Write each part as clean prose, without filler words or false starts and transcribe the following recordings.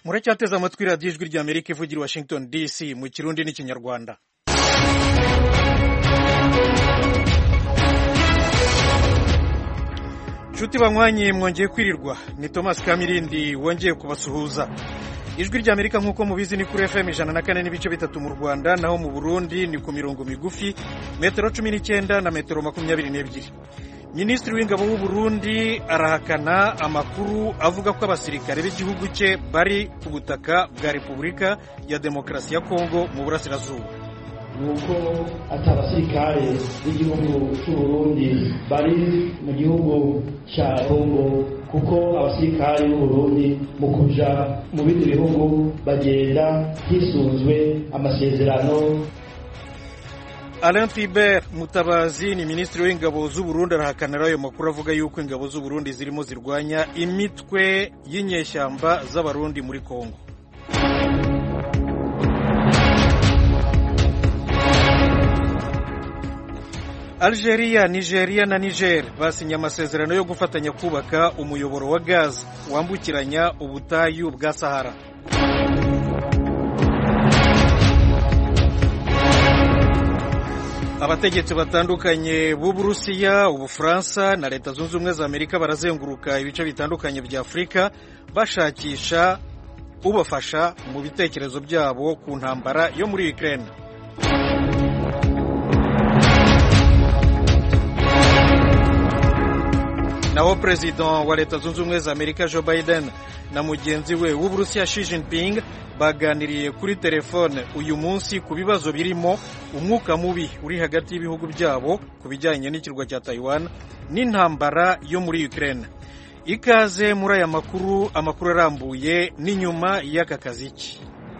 muracyateze amatwi radiyo ijwi rya Amerika ivugira i Washington DC mu Kirundi n'Ikinyarwanda. Nshuti banywanyi mwongeye kwirirwa, ni Thomas Kamirindi wongeye kubasuhuza. Ijwi rya Amerika nk'uko mubizi ni kuri FM 104.3 mu Rwanda, naho mu Burundi ni ku mirongo migufi metero 19 na metero 22. Minisitiri w'ingabo w'u Burundi arahakana amakuru avuga ko abasirikare b'igihugu cye bari ku butaka bwa Repubulika ya Demokarasi ya Kongo mu burasirazuba. Nuko atabasirikare b'igihugu cy'u Burundi bari mu gihugu cya Kongo, kuko abasirikare b'u Burundi mu kuja mu bindi bihugu bagenda hisunzwe amasezerano. Alain Philbert Mutabazi ni minisitiri w'ingabo z'u Burundi arahakanira ayo makuru avuga yuko ingabo z'u Burundi zirimo zirwanya imitwe y'inyeshyamba z'abarundi muri Kongo. Algeria, Nigeria na Niger basinye amasezerano yo gufatanya kubaka umuyoboro wa gaz wambukiranya ubutayu bwa Sahara. Abategetsi batandukanye b'Uburusiya, Ubufaransa na Leta Zunze Ubumwe za Amerika barazenguruka ibice bitandukanye bya Afurika bashakisha ubafasha mu bitekerezo byabo ku ntambara yo muri Ukraine. Naho President wa Leta Zunze Ubumwe za Amerika Joe Biden na mugenzi we w'Uburusiya Xi Jinping baganiriye kuri telefone uyu munsi ku bibazo birimo umwuka mubi uri hagati y'ibihugu byabo ku bijyanye n'ikirwa cya Taiwan n'intambara yo muri Ukraine. Ikaze muri aya makuru arambuye n'inyuma y'aka kaziki.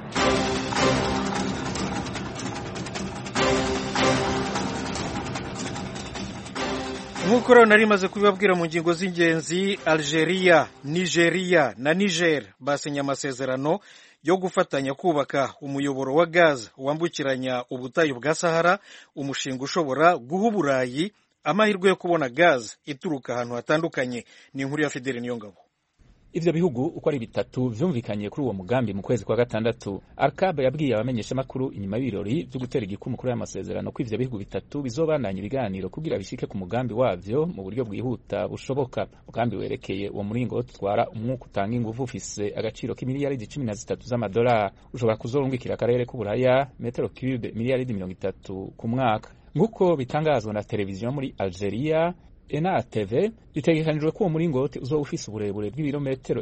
Nk'uko rero nari maze kubibabwira mu ngingo z'ingenzi, Algeria, Nigeria na Niger basinye amasezerano yo gufatanya kubaka umuyoboro wa gaz wambukiranya ubutayu bwa Sahara, umushinga ushobora guha Uburayi amahirwe yo kubona gaz ituruka ahantu hatandukanye. Ni inkuru ya Fidele Niyongabo. Ivyo bihugu uko ari bitatu vyumvikanye kuri uwo mugambi mu kwezi kwa gatandatu. Arkabe yabwiye abamenyesha makuru inyuma y'ibirori vyo gutera igikumu kuri aya masezerano ko ivyo bihugu bitatu bizobandanya ibiganiro kugira bishike ku mugambi wavyo mu buryo bwihuta bushoboka. Mugambi werekeye uwo muringo utwara umwuka utanga inguvu ufise agaciro k'imiliyaridi 13 z'amadolari, ushobora kuzorungikira akarere k'Uburaya metero cube miliyaridi 30 ku mwaka. Nguko bitangazwa na televiziyo muri Algeria Ena TV, bitegekanijwe ko uwo muringoti uzoba ufise uburebure bw'ibirometero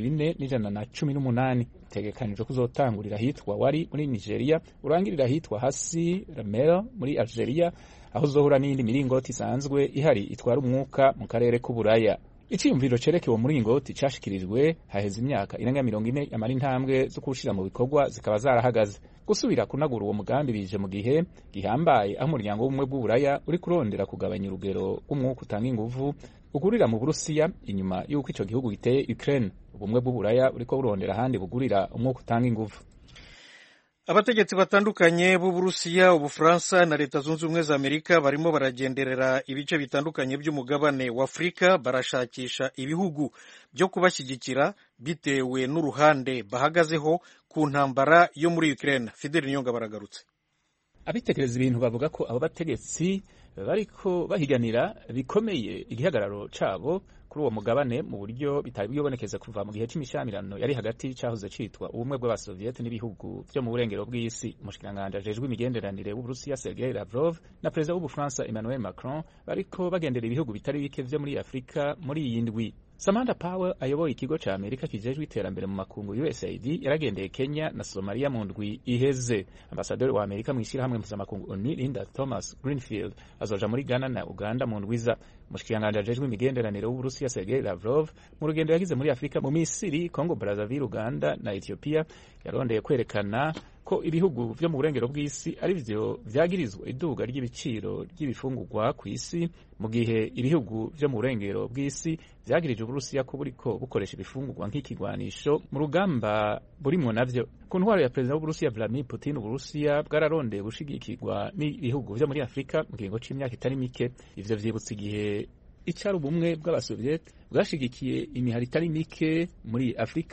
4,118. Bitegekanijwe ko uzotangurira hitwa Wari muri Nigeria, urangirira hitwa Hasi Ramel muri Algeria, aho uzohura n'indi miringoti isanzwe ihari itwara umwuka mu karere k'Uburaya. Iciyumviro cereke uwo muringoti cashikirijwe haheze imyaka irenga 40, amara intambwe zo kuwushira mu bikorwa zikaba zarahagaze. Gusubira kunagura uwo mugambi bije mu gihe gihambaye aho umuryango w'ubumwe bw'Uburaya uri kurondera kugabanya urugero rw'umwuka utanga inguvu ugurira mu Burusiya inyuma y'uko ico gihugu giteye Ukraine. Ubumwe bw'Uburaya uriko burondera ahandi bugurira umwuka utanga inguvu. Abategetsi batandukanye b'Uburusiya, Ubufaransa na Leta Zunze Ubumwe za Amerika barimo baragenderera ibice bitandukanye by'umugabane wa Afurika barashakisha ibihugu byo kubashyigikira bitewe n'uruhande bahagazeho ku ntambara yo muri Ukraine. Fidel Nyonga baragarutse. Abitekereza ibintu bavuga ko abo bategetsi bariko bahiganira bikomeye igihagararo cabo kuri uwo mugabane mu buryo bitari bwibonekeza kuva mu gihe cy'imishamirano yari hagati cyahoze citwa ubumwe bw'Abasoviet n'ibihugu byo mu burengero bw'isi. Umushikiranganje ajejwe imigenderanire w'Uburusiya Sergei Lavrov na perezida w'Ubufaransa Emmanuel Macron bariko bagendera ibihugu bitari bike vyo muri Afrika muri iyi ndwi. Samantha Power ayoboye ikigo ca Amerika kijejwe iterambere mu makungu USAID yaragendeye Kenya na Somalia mu ndwi iheze. Ambasaderi wa Amerika mw'ishirahamwe mpuzamakungu ONU Linda Thomas Greenfield azoja muri Ghana na Uganda mu ndwiza. Umushikiranganje ajejwe imigenderanire w'Uburusiya Sergei Lavrov mu rugendo yagize muri Afrika mu Misiri, Congo Brazzaville, Uganda na Ethiopia yarondeye kwerekana ko ibihugu vyo mu burengero bw'isi ari vyo vyagirizwa iduga ry'ibiciro ry'ibifungurwa ku isi, mu gihe ibihugu vyo mu burengero bw'isi vyagirije Uburusiya ko buriko bukoresha ibifungurwa nk'ikigwanisho mu rugamba burimwo navyo. Ku ntwaro ya perezida w'Uburusiya Vladimir Putin, Uburusiya bwararondeye gushigikirwa n'ibihugu vyo muri Afrika mu kiringo c'imyaka itari mike. Ivyo vyibutsa igihe icari ubumwe bw'Abasoviet bwashigikiye imihari itari mike muri Afrika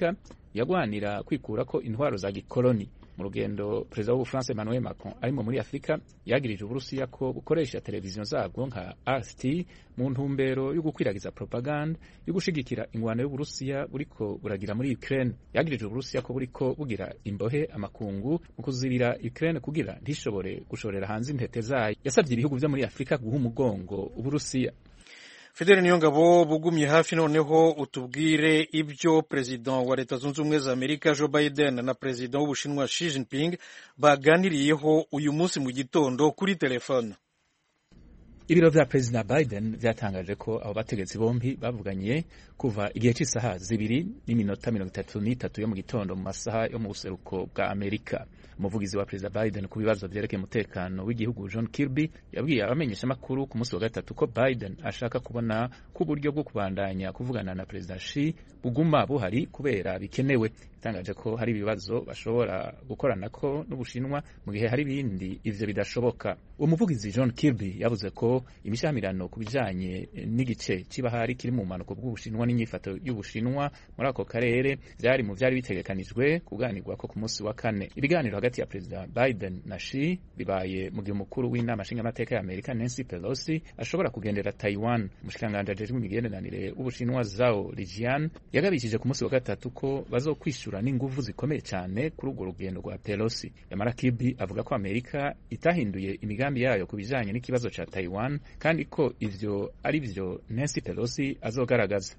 yagwanira kwikura ko intwaro za gikoloni. Mu rugendo perezida w'Ubufaransa Emmanuel Macron arimo muri Afrika yagirije Uburusiya ko bukoresha televiziyo zabwo nka RT mu ntumbero yo gukwiragiza propaganda yo gushigikira ingwano y'Uburusiya buriko buragira muri Ukraine. Yagirije Uburusiya ko buriko bugira imbohe amakungu mu kuzibira Ukraine kugira ntishobore gushorera hanze intete zayo. Yasabye ibihugu byo muri Afrika guha umugongo Uburusiya. Fidel Niyongabo, bugumye hafi noneho utubwire ibyo Perezida wa Leta Zunze Ubumwe za Amerika Joe Biden na Perezida w'Ubushinwa Xi Jinping baganiriyeho uyu munsi mu gitondo kuri telefone. Ibiro vya Perezida Biden vyatangaje ko abo bategetsi bombi bavuganye kuva igihe cy'isaha 2:33 yo mu gitondo mu masaha yo mu buseruko bwa Amerika. Umuvugizi wa Perezida Biden ku bibazo vyerekeye umutekano w'igihugu John Kirby yabwiye abamenyesha makuru ku munsi wa gatatu ko Biden ashaka kubona ku buryo bwo kubandanya kuvugana na Perezida Xi buguma buhari kubera bikenewe. Itangaje ko hari ibibazo bashobora gukoranako n'Ubushinwa mu gihe hari ibindi ivyo bidashoboka. Umuvugizi John Kirby yavuze ko imishamirano ku bijanye n'igice c'ibahari kiri mu manuko bw'Ubushinwa n'inyifato y'Ubushinwa muri ako karere vyari mu vyari bitegekanijwe kuganirwako ku munsi wa kane. Ibiganiro hagati ya Perezida Biden na Xi bibaye mu gihe umukuru w'inama nshingamateka ya Amerika Nancy Pelosi ashobora kugendera Taiwan. Umushikiranganji ajejwe imigenderanire w'Ubushinwa Zhao Lijian yagabishije ku munsi wa gatatu ko bazokwishura n'inguvu zikomeye cyane kuri urwo rugendo rwa Pelosi. Yamara Kirby avuga ko Amerika itahinduye imigambi yayo ku bijanye n'ikibazo ca Taiwan kandi ko ivyo ari byo Nancy Pelosi azogaragaza.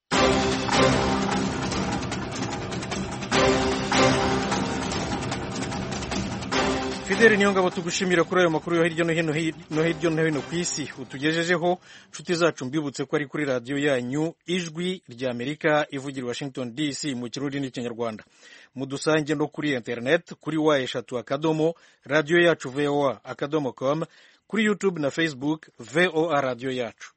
Fidel Niyongabo, tugushimira kuri ayo makuru yo hirya no hino ku isi utugejejeho. Nshuti zacu mbibutse ko ari kuri radiyo yanyu Ijwi rya Amerika ivugira i Washington DC mu Kirundi n'Ikinyarwanda. Mudusange no kuri internet kuri wa3 radiyo yacu voa.com, kuri YouTube na Facebook VOA radiyo yacu.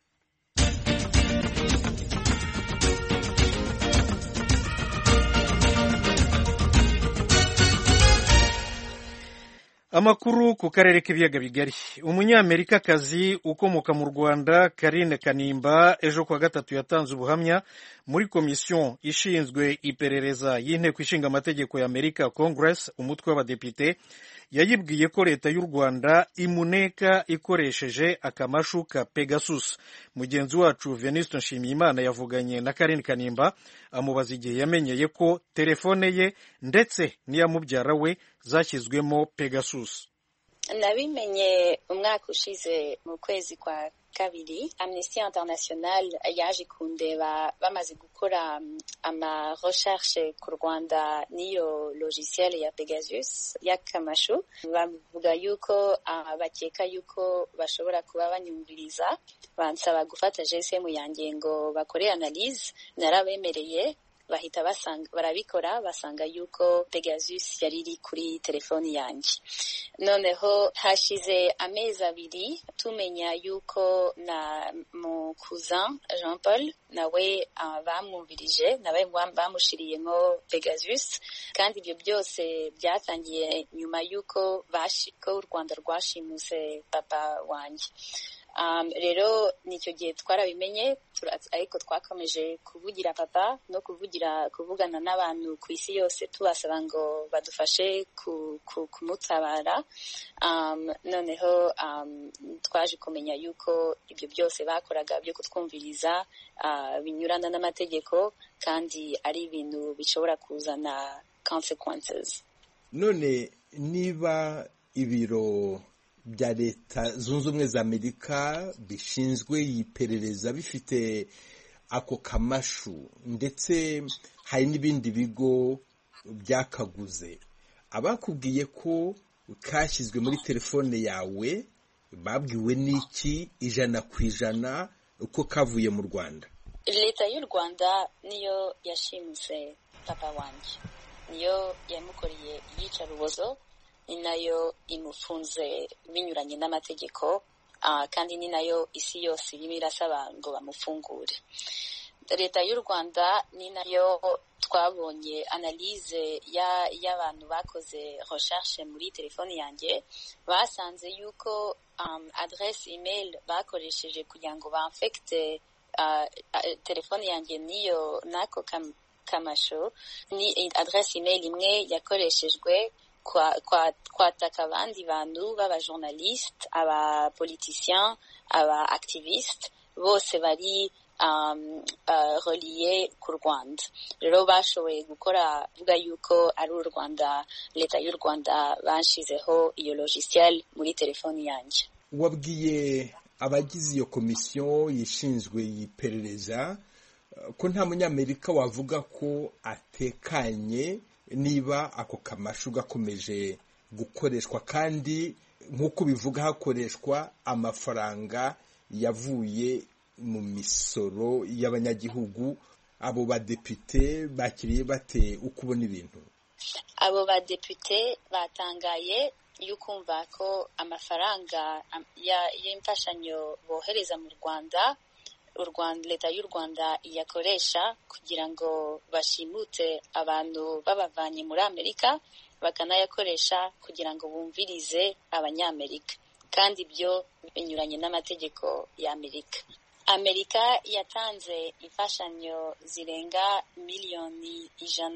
Amakuru ku karere k'ibiyaga bigari. Umunyamerikakazi ukomoka mu Rwanda Karine Kanimba ejo kwa gatatu yatanze ubuhamya muri komisiyo ishinzwe iperereza y'inteko ishinga amategeko ya Amerika Congress, umutwe w'abadepite. Yayibwiye ko leta y'u Rwanda imuneka ikoresheje akamashu ka Pegasus. Mugenzi wacu Venuste Nshimiyimana yavuganye na Karine Kanimba amubaza igihe yamenyeye ko telefone ye ndetse n'iya mubyara we zashyizwemo Pegasus. Nabimenye umwaka ushize mu kwezi kwa kabiri. Amnesty International yaje kundeba bamaze gukora ama recherche ku Rwanda n'iyo logiciel ya Pegasus y'akamashu. Bavuga yuko bakeka yuko bashobora kuba banyumviriza, bansaba gufata GSM yanjye ngo bakore analyse. Narabemereye, bahita barabikora, basanga yuko Pegasus yari iri kuri telefoni yanjye. Noneho hashize amezi abiri tumenya yuko na mu cousin Jean Paul nawe bamwumvirije, nawe bamushiriyemo Pegasus, kandi ibyo byose byatangiye nyuma yuko u Rwanda rwashimuse papa wanjye. Rero nicyo gihe twarabimenye, ariko twakomeje kuvugira papa no kuvugana n'abantu ku isi yose tubasaba ngo badufashe kumutabara. Noneho twaje kumenya yuko ibyo byose bakoraga byo kutwumviriza binyurana n'amategeko kandi ari ibintu bishobora kuzana consequences. None niba ibiro bya Leta Zunze Ubumwe za Amerika bishinzwe iperereza bifite ako kamashu ndetse hari n'ibindi bigo byakaguze, abakubwiye ko kashyizwe muri telefone yawe babwiwe n'iki 100% uko kavuye mu Rwanda? Leta y'u Rwanda niyo yashimuse papa wanjye, niyo yamukoreye iyicarubozo, ni nayo imufunze binyuranye n'amategeko, kandi ni nayo isi yose irimo irasaba ngo bamufungure. Leta y'u Rwanda ni nayo twabonye analyse y'abantu bakoze recherche muri telefoni yanjye, basanze yuko adresse email bakoresheje kugira ngo banfecte telefoni yanjye niyo nako kamasho ni adresse email imwe yakoreshejwe kwataka abandi bantu b'abajournaliste, abapoliticiens, aba-activiste bose bari relié ku Rwanda. Rero bashoboye gukora vuga yuko ari u Rwanda, leta y'u Rwanda banshizeho iyo logiciel muri telefoni yanjye. Wabwiye abagize iyo komisiyo yishinzwe iperereza ko nta munyamerika wavuga ko atekanye niba ako kamashu gakomeje gukoreshwa, kandi nk'uko bivuga hakoreshwa amafaranga yavuye mu misoro y'abanyagihugu. Abo badepite bakiriye bate uko ubona ibintu? Abo badepite batangaye yukumva ko amafaranga y'imfashanyo bohereza mu Rwanda, leta y'u Rwanda iyakoresha kugira ngo bashimute abantu babavanye muri Amerika, bakanayakoresha kugira ngo bumvirize abanyamerika, kandi ibyo binyuranye n'amategeko y'Amerika. Amerika yatanze imfashanyo zirenga miliyoni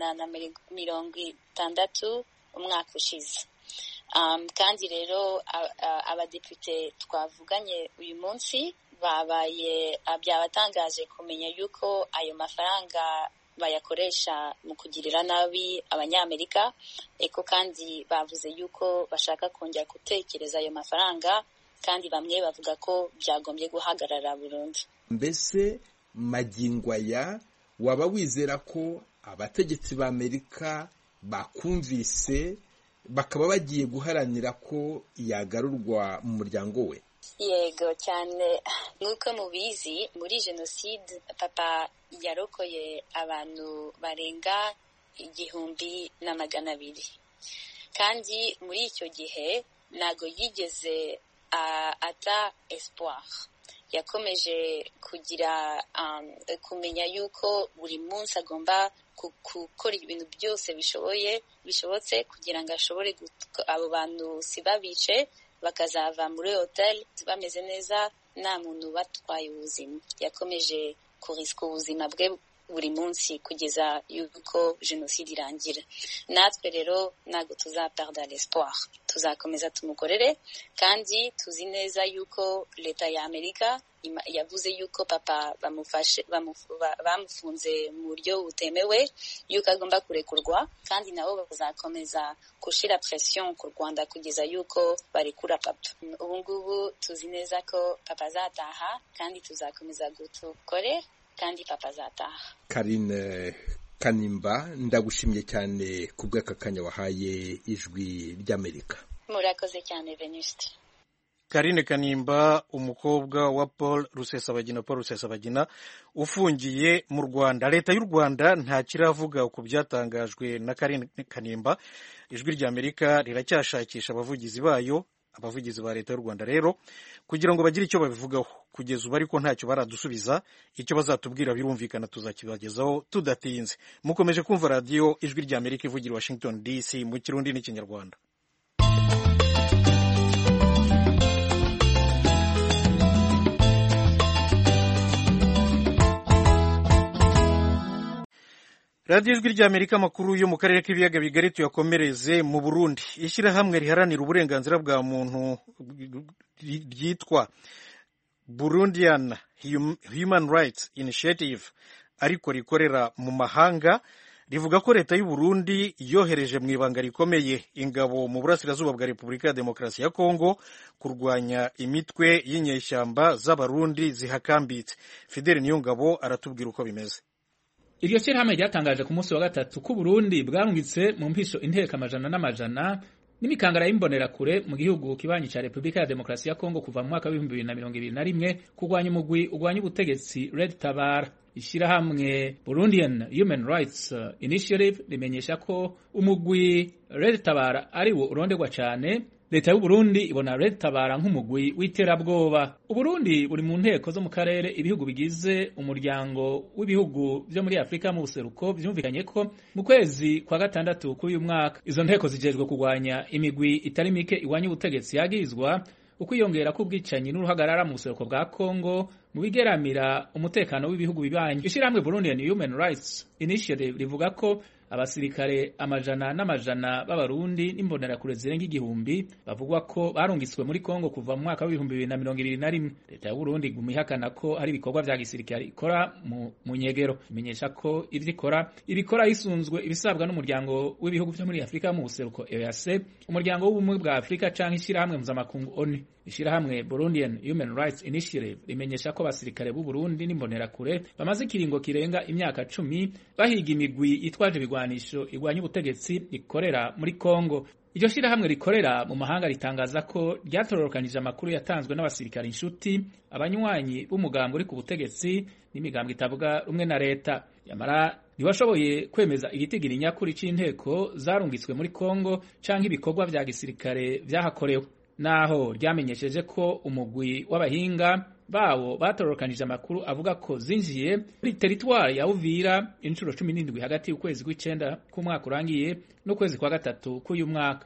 160 umwaka ushize. Kandi rero abadepite twavuganye uyu munsi byabatangaje kumenya yuko ayo mafaranga bayakoresha mu kugirira nabi abanyamerika, eko kandi bavuze yuko bashaka kongera gutekereza ayo mafaranga, kandi bamwe bavuga ko byagombye guhagarara burundu. Mbese magingo aya waba wizera ko abategetsi b'Amerika bakumvise bakaba bagiye guharanira ko yagarurwa mu muryango we? Yego cyane, nk'uko mubizi muri jenoside papa yarokoye abantu barenga 1,200, kandi muri icyo gihe ntago yigeze ata espoir. Yakomeje kugira kumenya yuko buri munsi agomba gukora ibintu byose bishobotse kugira ngo ashobore abo bantu sibabice, bakazava muri hotel bameze neza, nta muntu batwaye ubuzima. Yakomeje kuriska ubuzima bwe buri munsi kugeza yuko jenoside irangira. Natwe rero ntago tuzaperda l'espoir, tuzakomeza tumukorere, kandi tuzi neza yuko leta ya Amerika yavuze yuko papa bamufunze mu buryo butemewe, yuko agomba kurekurwa, kandi nabo bazakomeza gushira pression ku Rwanda kugeza yuko barekura papa. Ubu ngubu tuzi neza ko papa azataha, kandi tuzakomeza gutukore, kandi papa azataha. Karine Kanimba, ndagushimye cyane ku bw'aka kanya wahaye Ijwi ry'Amerika. Murakoze cyane Venuste. Karine Kanimba, umukobwa wa Paul Rusesabagina ufungiye mu Rwanda. Leta y'u Rwanda nta kiravuga ku byatangajwe na Karine Kanimba. Ijwi ry'Amerika riracyashakisha abavugizi bayo, abavugizi ba leta y'u Rwanda rero, kugira ngo bagire icyo babivugaho. Kugeza ubu ariko ntacyo baradusubiza. Icyo bazatubwira birumvikana tuzakibagezaho tudatinze. Mukomeje kumva radio Ijwi ry'Amerika ivugira Washington DC mu Kirundi n'Ikinyarwanda. Radio Ijwi ry'Amerika, amakuru yo mu karere k'ibiyaga bigari tuyakomereze mu Burundi. Ishyirahamwe riharanira uburenganzira bwa muntu ryitwa Burundian Human Rights Initiative, ariko rikorera mu mahanga, rivuga ko leta y'u Burundi yohereje mu ibanga rikomeye ingabo mu burasirazuba bwa Repubulika ya Demokarasi ya Kongo kurwanya imitwe y'inyeshyamba z'abarundi zihakambitse. Fidel Niyongabo aratubwira uko bimeze. Iryo shyirahamwe ryatangaje ku munsi wa gatatu ko Burundi bwarungitse mu mpisho inteko amajana n'amajana n'imikangara y'imbonerakure mu gihugu kibanyi ca Repubulika ya Demokarasi ya Kongo kuva mu mwaka wa 2021 kurwanya umugwi urwanya ubutegetsi Red Tabara. Ishyirahamwe Burundian Human Rights Initiative rimenyesha ko umugwi Red Tabara ari wo uronderwa cyane. Leta y'u Burundi ibona Red Tabara nk'umugwi w'iterabwoba. Uburundi buri mu nteko zo mu karere ibihugu bigize umuryango w'ibihugu byo muri Afrika mu buseruko byumvikanye ko mu kwezi kwa gatandatu k'uyu mwaka izo nteko zijejwe kurwanya imigwi itari mike iwanya ubutegetsi yagirizwa ukwiyongera k'ubwicanyi n'uruhagarara mu buseruko bwa Kongo mu bigeramira umutekano w'ibihugu bibanyi. Ishirahamwe Burundian Human Rights Initiative rivuga ko abasirikare amajana n'amajana b'abarundi n'imbonerakure zirenga igihumbi bavugwa ko barungitswe muri Kongo kuva mu mwaka wa 2021. Leta ya Burundi igumihakana ko hari ibikorwa vya gisirikare ikora mu nyegero, imenyesha ko ibikora hisunzwe ibisabwa n'umuryango w'ibihugu vyo muri Afrika mu buseruko EAC, umuryango w'ubumwe bwa Afrika canke ishirahamwe mpuzamakungu ONU. Ishirahamwe Burundian Human Rights Initiative rimenyesha ko abasirikare b'u Burundi n'imbonerakure bamaze ikiringo kirenga imyaka 10 bahiga imigwi itwaje ibigwanisho igwanya ubutegetsi ikorera muri Kongo. Iryo shirahamwe rikorera mu mahanga ritangaza ko ryatororokanije amakuru yatanzwe n'abasirikare inshuti, abanywanyi b'umugambo uri ku butegetsi n'imigambo itavuga rumwe na leta. Yamara ntiwashoboye kwemeza igitigiri nyakuri c'inteko zarungitswe muri Kongo canke ibikorwa vya gisirikare vyahakorewe. Naho ryamenyesheje ko umugwi w'abahinga bawo batororokanije amakuru avuga ko zinjiye muri teritwari ya Uvira inshuro 17 hagati y'ukwezi kw'icenda k'umwaka urangiye n'ukwezi kwa gatatu k'uyu mwaka.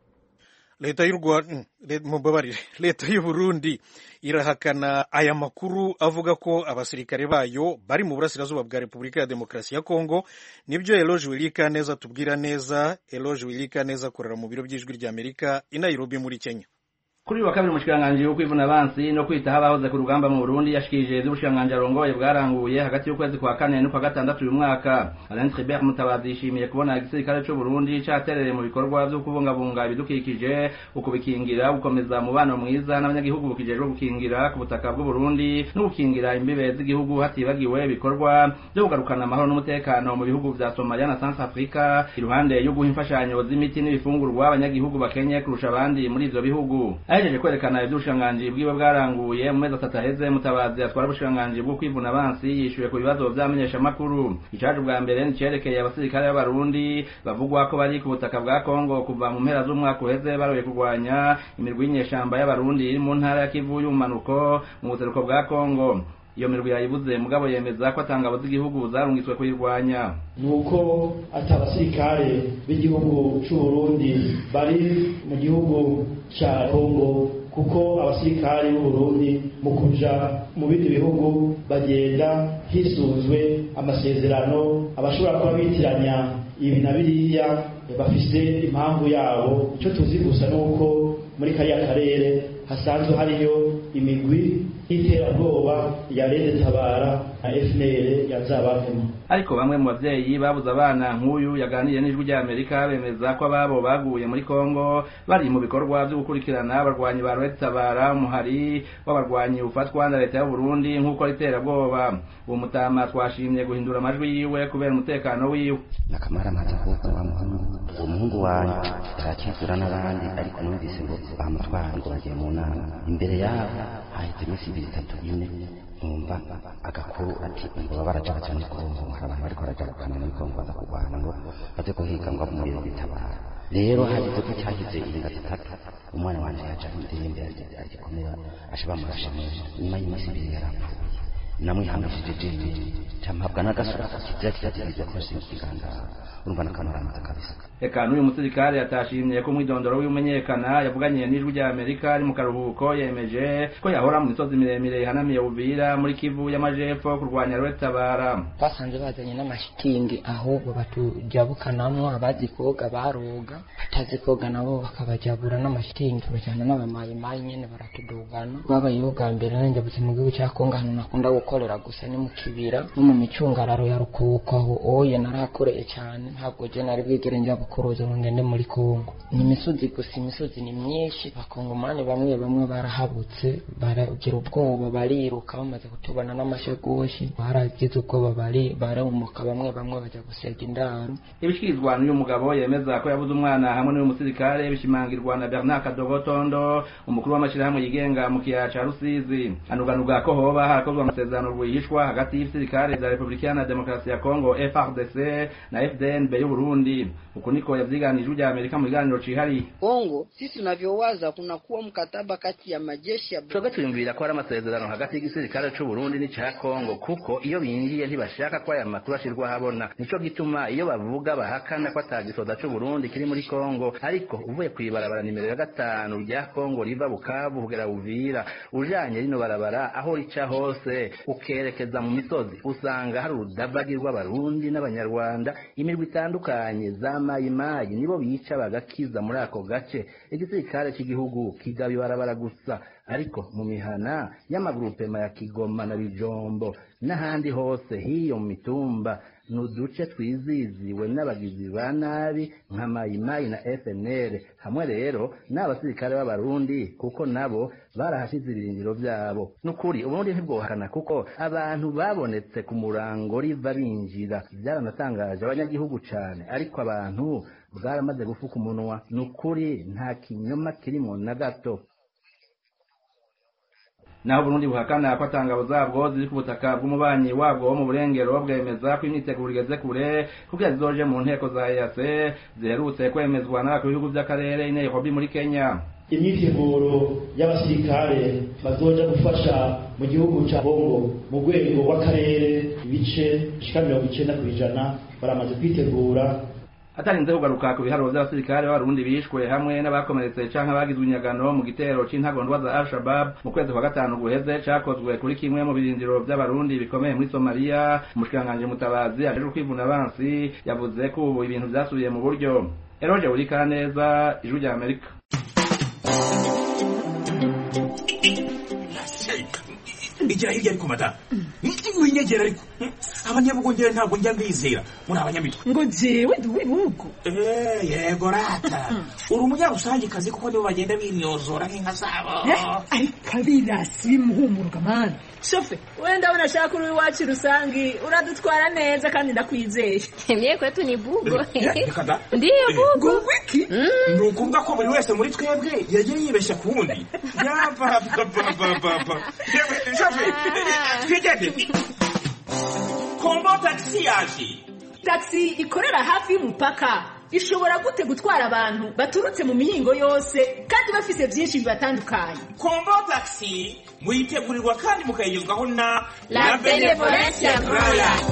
Leta y'u Burundi irahakana aya makuru avuga ko abasirikare bayo bari mu burasirazuba bwa Repubulika ya Demokarasi ya Kongo. Nibyo Eloge Wilikaneza tubwira neza. Eloge Wilikaneza akorera mu biro by'ijwi ry'Amerika i Nairobi muri Kenya. Kuri wa kabiri mushikiranganje yo kwivuna abansi no kwita abahoze ku rugamba mu Burundi yashikije z'ubushikiranganje arongoye bwaranguye hagati y'ukwezi kwa 4 no kwa 6 uyu mwaka. Alain Tribert Mutabazi yishimiye kubona igisirikare cy'u Burundi cyaterereye mu bikorwa byo kubungabunga ibidukikije, ukubikingira, gukomeza mubano mwiza n'abanyagihugu bukijejwe gukingira ku butaka bw'u Burundi no gukingira imbibe z'igihugu hatibagiwe ibikorwa byo kugarukana amahoro n'umutekano mu bihugu vya Somalia na Centrafrica, iruhande yo guha imfashanyo z'imiti n'ibifungurwa abanyagihugu bakenye kurusha abandi muri ivyo bihugu. Ahejeje kwerekana ivy'ubushikiranganji bwiwe bwaranguye mu mezi 3 aheze, Mutabazi atwara ubushikiranganji bwo kwivuna abansi yishuye ku bibazo vyamenyesha makuru. Icaje bwa mbere nicerekeye abasirikare b'abarundi bavugwa ko bari ku butaka bwa Kongo kuva mu mpera z'umwaka uheze baroye kurwanya imirwi y'inyeshamba y'abarundi iri mu ntara ya Kivu y'umanuko mu buseruko bwa Kongo. Iyo mirwi yayibuze mugabo yemeza ko atangabo z'igihugu zarungitswe kuyirwanya. Nuko atabasirikare b'igihugu cy'u Burundi bari mu gihugu cya Kongo, kuko abasirikare b'u Burundi mu kuja mu bindi bihugu bagenda hisunzwe amasezerano, abashobora kuba bitiranya ibi na biriya bafise impamvu yabo. Icyo tuzi gusa nuko muri kariya karere hasanzwe hariyo imigwi y'iterabwoba ya Rede Tabara na FNL yazabavemo. Ariko bamwe mu bavyeyi babuze abana nk'uyu yaganiriye n'ijwi ry'Amerika bemeza ko ababo baguye muri Kongo bari mu bikorwa byo gukurikirana abarwanyi ba Rede Tabara, umuhari w'abarwanyi ufatwa na leta y'u Burundi nk'uko iterabwoba. Uwo mutama twashimye guhindura amajwi yiwe kubera umutekano wiwe. Nakamara matahuko uwo muhungu wanje yarakizura n'abandi, ariko numvise ngo bamutwara ngo bagiye mu nama. Imbere yabo hahise imisi 3-4 numva agakuru ati ngo barajaga cyane ko hari abantu bariko barajagukana muri Kongo baza kurwana ngo baze kuhiga ngo mu biro bitabara. Rero hageze ko cyagize inga 3 umwana wanje yaje indirimbe agikomera ashaba murashe nyuma y'imisi 2 yarapfuye. Namwihangishije jeje campabwa n'agasura kizakizagiza ko sikiganda urumva nakanaramaza kabisa. Eka n'uyu musirikare atashimye ko mwidondoro w'umenyekana yavuganye n'ijwi ry'Amerika ari mu karuhuko, yemeje ko yahora mu misozi miremire ihanamiye Uvira muri Kivu y'amajepfo kurwanya Rede Tabara. Basanze bazanye n'amashitingi aho batujabukanamwo, abazi koga baroga, batazi koga nabo bakabajabura n'amashitingi, bajana n'abamayimayi nyene baratudugana. Babayeho bwa mbere nanjye buze mu gihugu cya Kongo hano nakunda gukorera gusa ni mu kibira no mu micungararo ya Rukuko aho oye narakoreye cyane, ntabwo je nari bwigere njya bukoroza ngende muri Kongo. Ni imisozi gusa, imisozi ni myinshi, bakongomani bamwe barahabutse baragira ubwoba bariruka, bamaze kutubana n'amashegoshi baragize ubwoba barumuka, bamwe bajya gusega indaro. Ibishikirizwa n'uyu mugabo yemeza ko yabuze umwana hamwe n'uyu musirikare bishimangirwa na Bernard Kadogotondo, umukuru w'amashirahamwe yigenga mu kiyaya ca Rusizi. Anuganuga ko hoba harakozwe amasezerano amasezerano rwihishwa hagati y'ibisirikare vya Republika ya Demokarasi ya Kongo FARDC na FDNB y'u Burundi. Uko niko yavyiganije ujya Amerika mu biganiro cihari. Kongo sisi tunavyowaza kuna kuwa mkataba kati ya majeshi ya Shoga tuyumvira ko ari amasezerano hagati y'igisirikare c'u Burundi n'ica Kongo kuko iyo bingiye ntibashaka ko aya makuru ashirwa habona. Nico gituma iyo bavuga bahakana ko atagisoda c'u Burundi kiri muri Kongo, ariko uvuye kwibarabara nimero ya 5 rya Kongo riva Bukavu kugera Uvira ujanye rino barabara aho rica hose ukerekeza mu misozi usanga hari urudavagi rw'abarundi n'abanyarwanda imirwi itandukanye za mayimayi nibo bica bagakiza muri ako gace. Igisirikare cy'igihugu kigaba ibarabara gusa, ariko mu mihana y'amagrupe ya Kigoma na Bijombo n'ahandi hose hiyo mu mitumba nuduce twiziziwe n'abagizi ba nabi nka mayimayi na FNL hamwe rero n'abasirikare b'abarundi kuko nabo barahashize ibirindiro byabo. Nukuri ubundi ntibwohakana kuko abantu babonetse ku murango riva binjira byaranatangaje abanyagihugu cyane, ariko abantu bwaramaze gufuka umunwa. Nukuri nta kinyoma kirimo na gato. Naho Burundi buhakana ko atangabo zabwo ziri ku butaka bw'umubanyi wabwo wo mu burengero bwemeza ko imyiteguro igeze kure kugira zizoje mu nteko za EAC ziherutse kwemezwa n'abakuru b'ibihugu by'akarere i Nairobi muri Kenya. Imyiteguro y'abasirikare bazoja gufasha mu gihugu ca Bongo mu rwego rw'akarere ibice 90% baramaze kwitegura. Atarinze kugaruka ku biharuro by'abasirikare b'abarundi bishwe hamwe n'abakomeretse canke bagizwe inyagano mu gitero c'intagondwa za Al-Shabaab mu kwezi kwa gatanu guheze cakozwe kuri kimwe mu birindiro by'abarundi bikomeye muri Somalia. Umushikiranganje Mutabazi aje kwivuna abansi yavuze ko ubu ibintu byasubiye mu buryo. Eroje urika neza ijwi rya Amerika. Igira hirya ariko mata winyegera ariko abanyabugongera ntabwo njya mbizera muri abanyamitwe ngo jewe duwibugo yego rata uri umunyarusangi kazi kuko nibo bagenda bimyozora nk'inka zabo ariko abirasi bimuhumuruka mana shofe wenda unashaka uri wacu rusangi uradutwara neza kandi ndakwizeye mye kwetu ni bugo ndiyo bugo wiki ni ukuvuga ko buri wese muri twebwe yagiye yibeshya ku wundi yaba shofe twigende Kombo taxi yaje. Taxi ikorera hafi y'umupaka ishobora gute gutwara abantu baturutse mu mihingo yose kandi bafise byinshi bibatandukanye. Kombo taxi muyitegurirwa kandi mukayigezwaho na La Benevolencia Royal.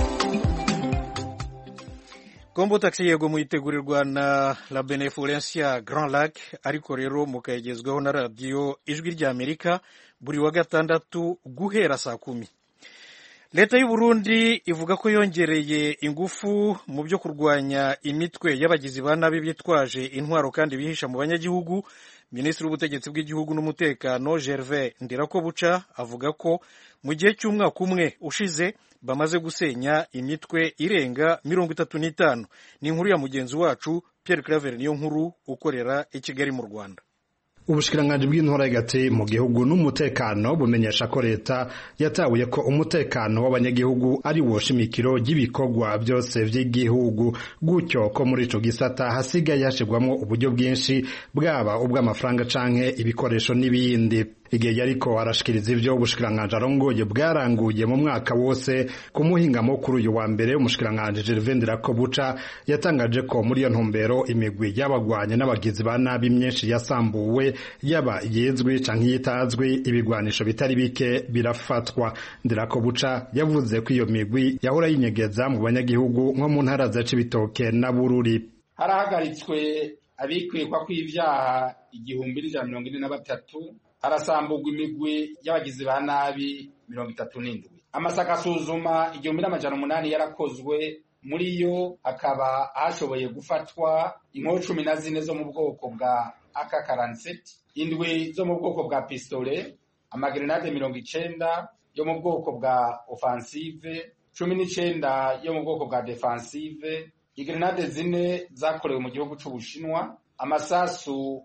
Kombo taxi yego muyitegurirwa na La Benevolencia Grand Lac, ariko rero mukayigezwaho na radio Ijwi rya Amerika buri wa gatandatu guhera saa 10. Leta y'u Burundi ivuga ko yongereye ingufu mu byo kurwanya imitwe y'abagizi ba nabi bitwaje intwaro kandi bihisha mu banyagihugu. Minisitiri w'ubutegetsi bw'igihugu n'umutekano Gervais Ndirakobuca avuga ko mu gihe cy'umwaka umwe ushize bamaze gusenya imitwe irenga 35. Ni inkuru ya mugenzi wacu Pierre Claver niyo nkuru ukorera i Kigali mu Rwanda. Ubushikiranganje bw'intwara y'agati mu gihugu n'umutekano bumenyesha ko leta yatabuye ko umutekano w'abanyagihugu ari wo shimikiro ry'ibikorwa byose by'igihugu, gutyo ko muri ico gisata hasigaye hashirwamwo uburyo bwinshi bwaba ubw'amafaranga canke ibikoresho n'ibindi. Igihe yariko arashikiriza ivyo ubushikiranganje arongoye bwaranguye mu mwaka wose ku muhingamo kuri uyu wa mbere, umushikiranganje Gervais Ndirakobuca yatangaje ko muri iyo ntumbero imigwi y'abagwanye n'abagizi ba nabi myinshi yasambuwe, yaba yezwe canke yitazwe, ibigwanisho bitari bike birafatwa. Ndirakobuca yavuze ko iyo migwi yahora yinyegeza mu banyagihugu nko mu ntara za Cibitoke na Bururi. Harahagaritswe abikwekwa kw'ivyaha 1143, harasambugwa imigwi y'abagizi ba nabi 37. Amasaka asuzuma 1800 yarakozwe, muri yo akaba hashoboye gufatwa inkoho 14 zo mu bwoko bwa AK-47, indwi zo mu bwoko bwa pistole, amagrenade 90 yo mu bwoko bwa offensive, 19 yo mu bwoko bwa defensive, igrenade 4 zakorewe mu gihugu c'Ubushinwa, amasasu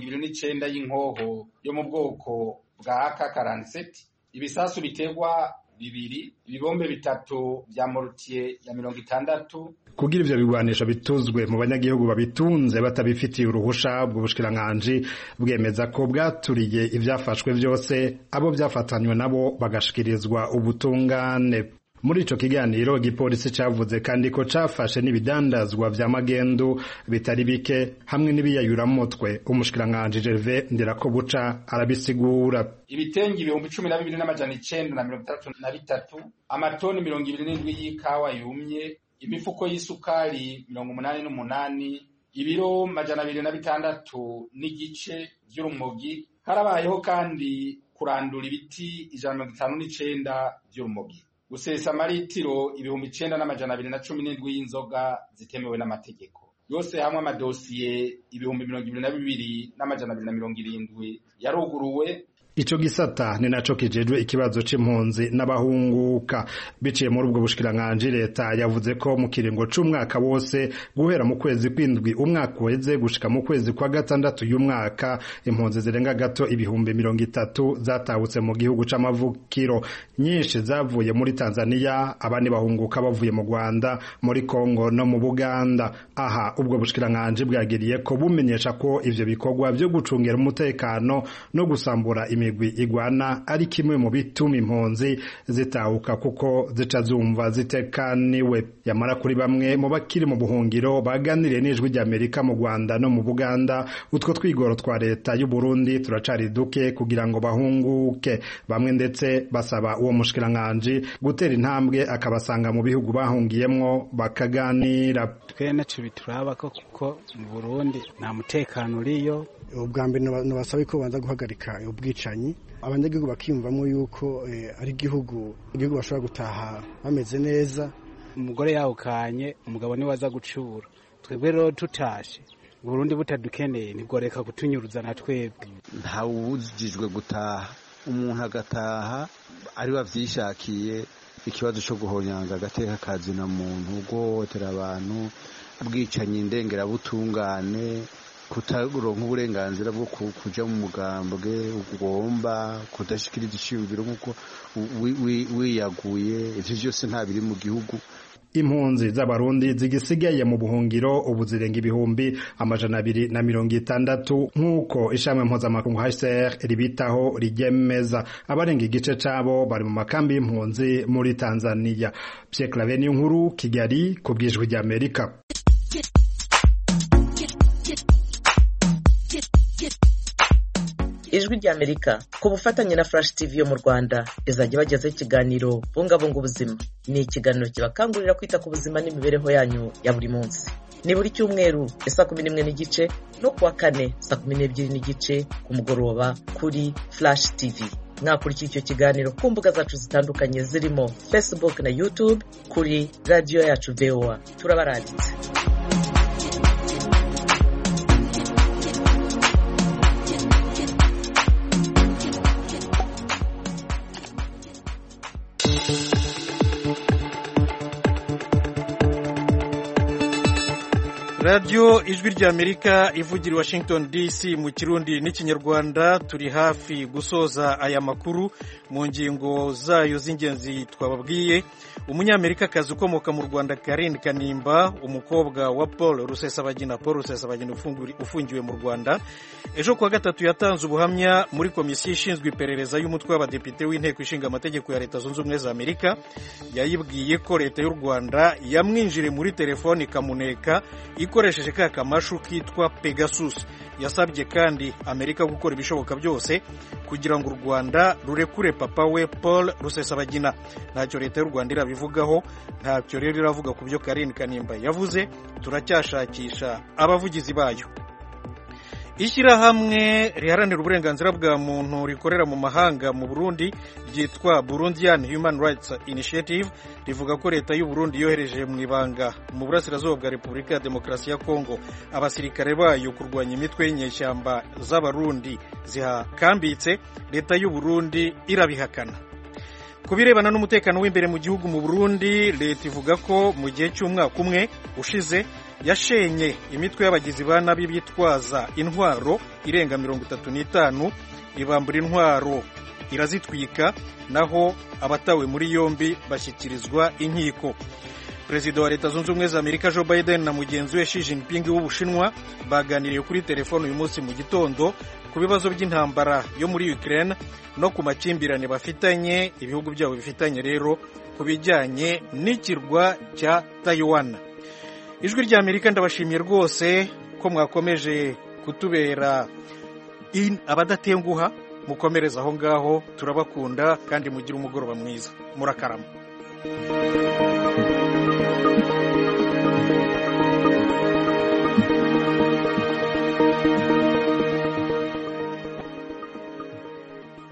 129 y'inkoho yo mu bwoko bwa AK-47, ibisasu biterwa 2 ibibombe 3 vya mortier ya 60 kugira ivyo bigwanisho bituzwe mu banyagihugu babitunze batabifitiye uruhusha ubwo bushikiranganji bwemeza ko bwaturiye ivyafashwe vyose abo vyafatanywe nabo bagashikirizwa ubutungane. Muri ico kiganiro igipolisi cavuze kandi ko cafashe n'ibidandazwa vya magendu bitari bike hamwe n'ibiyayuramutwe. Umushikiranganji Gervais Ndirakobuca arabisigura. Ibitenge 12,933, amatoni 27 y'ikawa yumye, imifuko y'isukari 88, ibiro 206 n'igice vy'urumogi. Harabayeho kandi kurandura ibiti 159 vy'urumogi. Gusesa amaritiro 9,217 y'inzoga zitemewe n'amategeko. Yose hamwe amadosiye 22,270 yaruguruwe. Ico gisata ni naco kijejwe ikibazo c'impunzi n'abahunguka. Biciye muri ubwo bushikiranganji leta yavuze ko mu kiringo c'umwaka wose guhera mu kwezi kw'indwi umwaka weze gushika mu kwezi kwa gatandatu y'umwaka impunzi zirenga gato 30,000 zatahutse mu gihugu c'amavukiro. Nyinshi zavuye muri Tanzania, abandi bahunguka bavuye mu Rwanda, muri Kongo no mu Buganda. Aha ubwo bushikiranganji bwagiriye ko bumenyesha ko ivyo bikorwa vyo gucungera umutekano no gusambura imigwi igwana ari kimwe mu bituma impunzi zitahuka kuko zica zumva zitekaniwe. Yamara kuri bamwe mu bakiri mu buhungiro baganiriye n'ijwi ry'Amerika mu Rwanda no mu Buganda, utwo twigoro twa leta y'u Burundi turacari duke kugira ngo bahunguke. Bamwe ndetse basaba uwo mushikiranganji gutera intambwe akabasanga mu bihugu bahungiyemwo bakaganira. Twene tubituraba ko kuko mu Burundi nta mutekano uriyo. Ubwa mbere nabasaba ko banza guhagarika ubwicanyi, abanyagihugu bakiyumvamo yuko ari igihugu bashobora gutaha bameze neza. Umugore yawukanye umugabo ni waza gucura. Twebwe rero tutashe Burundi butadukeneye ntigoreka kutunyuruza na twebwe. Nta wujijwe gutaha, umuntu agataha ari bavyishakiye. Ikibazo cyo guhonyanga agateka kazi na muntu gotera abantu, ubwicanyi ndengera butungane, kutaronka uburenganzira bwo kuja mu mugambwe ugomba kudashikiriza ishingiro nkuko wiyaguye. Ivyo byose nta biri mu gihugu. Impunzi z'abarundi zigisigaye mu buhungiro ubu zirenga 260 nk'uko ishamwe mpuzamakungu HCR ribitaho rigemeza. Abarenga igice cabo bari mu makambi y'impunzi muri Tanzania. Pierre Claver Nkuru, Kigali, ku bw'ijwi ry'Amerika. Ijwi ry'Amerika ku bufatanye na Flash TV yo mu Rwanda izajya bagezaho ikiganiro bungabunga ubuzima. Ni ikiganiro kibakangurira kwita ku buzima n'imibereho yanyu ya buri munsi. Ni buri cyumweru saa 11 n'igice no kuwa kane saa 12 n'igice ku mugoroba kuri Flash TV. Mwakurikira icyo kiganiro ku mbuga zacu zitandukanye zirimo Facebook na YouTube kuri radio yacu VOA. Turabaranditse. Radio Ijwi ry'Amerika ivugira Washington DC mu Kirundi n'Ikinyarwanda. Turi hafi gusoza aya makuru mu ngingo zayo z'ingenzi twababwiye. Umunyamerikakazi ukomoka mu Rwanda Karine Kanimba, umukobwa wa Paul Rusesabagina ufungiwe mu Rwanda, ejo kuwa gatatu yatanze ubuhamya muri komisiyo ishinzwe iperereza y'umutwe w'abadepite w'inteko ishinga amategeko ya Leta Zunze Ubumwe za Amerika. Yayibwiye ko Leta y'u Rwanda yamwinjire muri telefoni ikamuneka ikoresheje ka kamashu kitwa Pegasus. Yasabye kandi Amerika gukora ibishoboka byose kugira ngo u Rwanda rurekure papa we Paul Rusesabagina. Ntacyo Leta y'u Rwanda irabivugaho, ntacyo rero iravuga ku byo Karine Kanimba yavuze. Turacyashakisha abavugizi bayo. Ishyirahamwe riharanira uburenganzira bwa muntu rikorera mu mahanga mu Burundi ryitwa Burundian Human Rights Initiative rivuga ko Leta y'u Burundi yohereje mu ibanga mu burasirazuba bwa Repubulika ya Demokarasi ya Kongo abasirikare bayo kurwanya imitwe y'inyeshyamba z'abarundi zihakambitse. Leta y'u Burundi irabihakana. Kubirebana n'umutekano w'imbere mu gihugu mu Burundi, leta ivuga ko mu gihe cy'umwaka umwe ushize yashenye imitwe y'abagizi ba nabi bitwaza intwaro irenga 35, ibambura intwaro irazitwika naho abatawe muri yombi bashyikirizwa inkiko. Perezida wa Leta Zunze Ubumwe za Amerika Joe Biden na mugenzi we Xi Jinping w'Ubushinwa baganiriye kuri telefone uyu munsi mu gitondo ku bibazo by'intambara yo muri Ukraine no ku makimbirane bafitanye ibihugu byabo bifitanye rero ku bijyanye n'ikirwa cya Taiwan. Ijwi rya Amerika ndabashimiye rwose ko mwakomeje kutubera abadatenguha, mukomereza aho ngaho, turabakunda kandi mugire umugoroba mwiza, murakarama.